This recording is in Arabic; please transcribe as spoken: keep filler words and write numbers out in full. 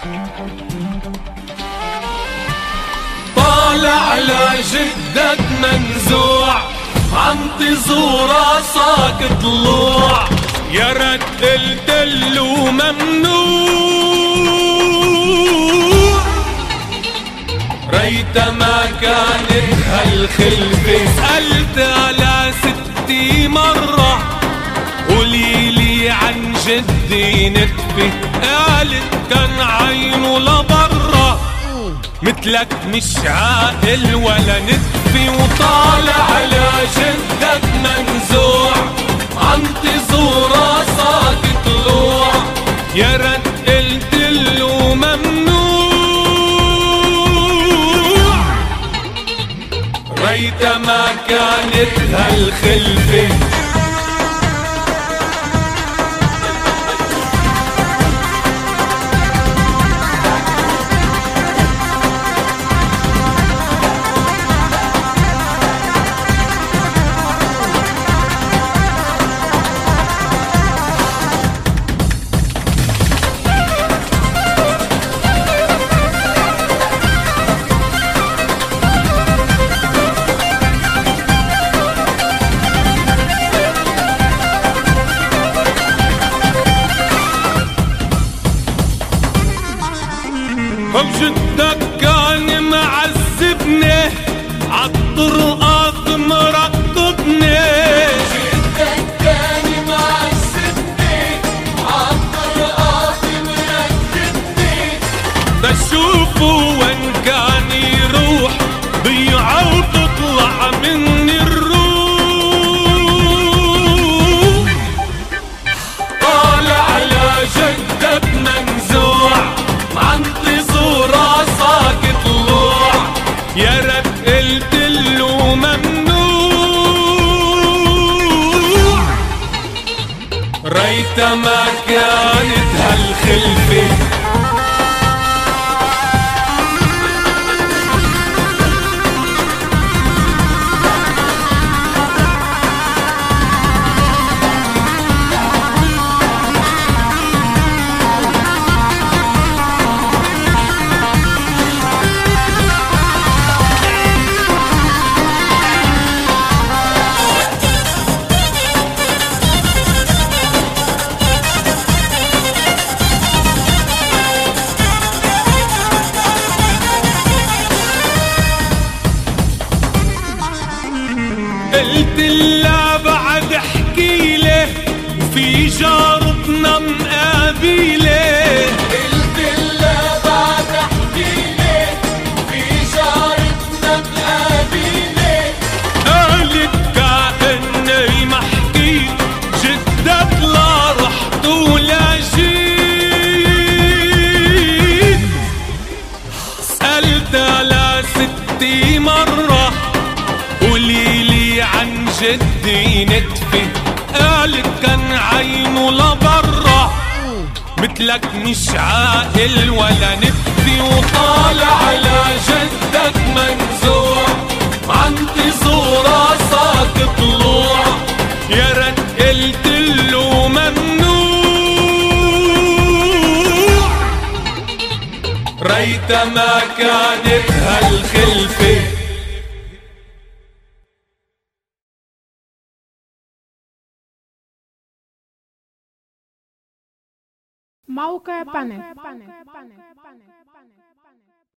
طالع لجدك منزوع، عنطزوا راسك طلوع، يا رد قلتلو ممنوع. ريت ما كانت هالخلفة، سألت على ستي مرة، قوليلي عن جدي نتفة، قالت كان عينه لبرة، مثلك مش عاقل ولا نتفة. وطالع على جدك منزوع، عنطزوا راسك طلوع، يا رد قلتلو ممنوع. ريت ما كانت هالخلفة. جدك كان معذبني، عالطرقات مرقبني، جدك كان معذبني، عالطرقات مرقبني، بشوفه وين كان يروح ضيعة وتطلع مني الروح. طالع على جدك منزوع، عنطزوا راسك طلوع، يا رد قلتلو ممنوع. ريت ما كانت هالخلفة. قلت لا بعد احكيله، وفي جارتنا مقابيله، قلت لا بعد احكيله، وفي جارتنا مقابيله، قالت كأني ما حكيت، جدك لا رحت ولا جيت. سألت على ستي مرة، قوليلي عن جدي نتفة، قالت كان عينه لبرة، مثلك مش عاقل ولا نتفة. وطالع على جدك منزوع، عنطزوا راسك طلوع، يا رد قلتلو ممنوع. ريت ما كانت هالخلفة. موقع بانك.